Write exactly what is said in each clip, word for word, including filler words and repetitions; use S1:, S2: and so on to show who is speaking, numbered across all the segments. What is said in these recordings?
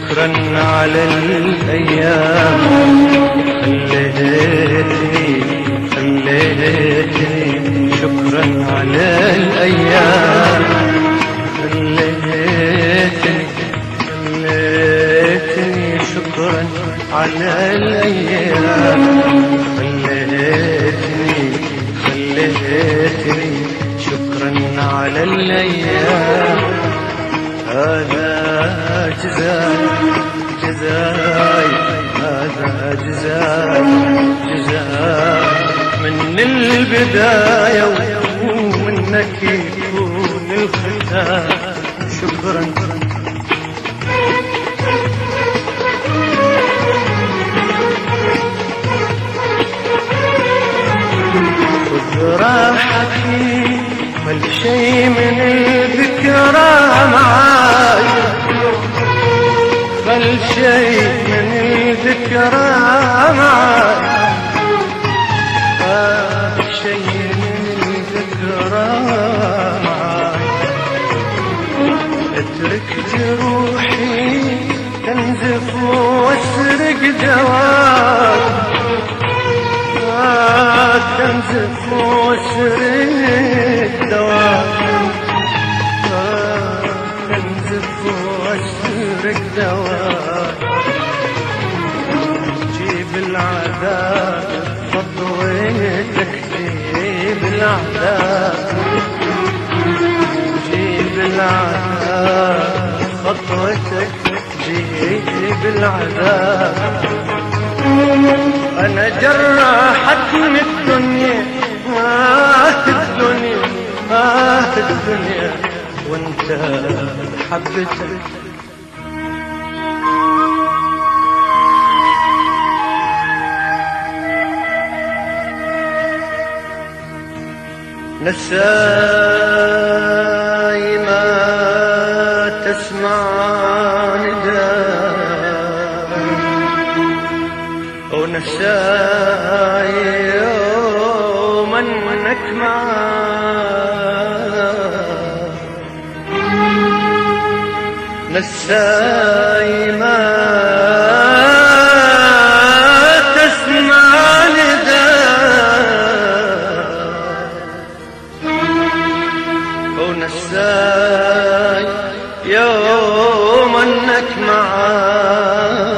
S1: شكرا على الأيام خليتني خليتني شكرا على الأيام خليتني خليتني شكرا على الأيام خليتني خليتني شكرا على الأيام. هذا جزاي جزاي هذا جزاي جزاي من البداية ومنك يكون الختام. شكرا خذ راحتي والشي من الذكرى معاي فالشي من الذكرى معاي فالشي من الذكرى معاي. اتركت روحي تنزف واسرق دواك تنزف واسرق دواك تنزف واسرق دواك. جيب العذاب خطوتك جيب العذاب جيب العذاب خطوتك جيب العذاب. أنا جرحتني الدنيا آه الدنيا آه الدنيا وانت حبتك. نساي ما تسمع نداء ونساي يوم انك معاي. نساي ما تسمع نداء ونساي يوم انك معاي.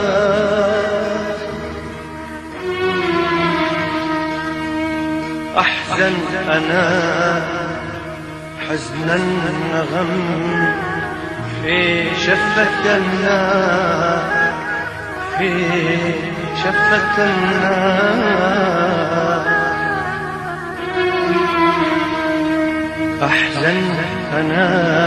S1: أحزن أنا حزنا غم في شفة النار في شفة النار. أحزن أنا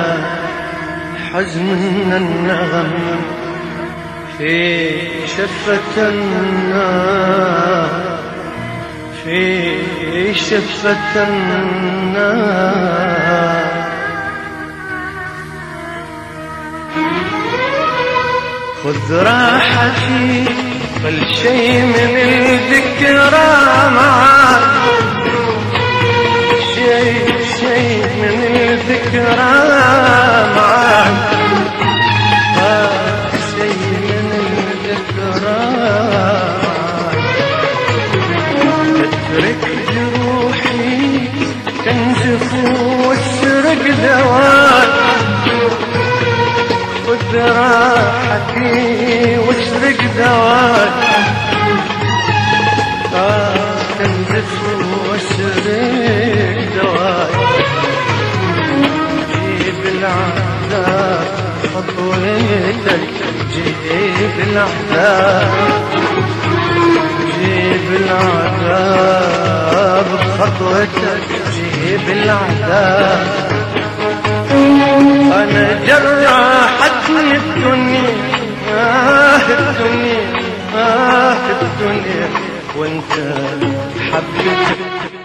S1: حزنا غم في شفة النار في شفة النار. خذ راحتي فالشي من الذكرى معاك شيء شيء من الذكرى معاك شيء من الذكرى اترك جروحي تنزف واسرق دواك خذ راحتي واسرق دواك تنزف واسرق دواك. جيب العذاب خطوتك جيب العذاب جيب العذاب خطوتك جيب العذاب. أنا جرحتني الدنيا آه الدنيا آه الدنيا وانت حبيتك.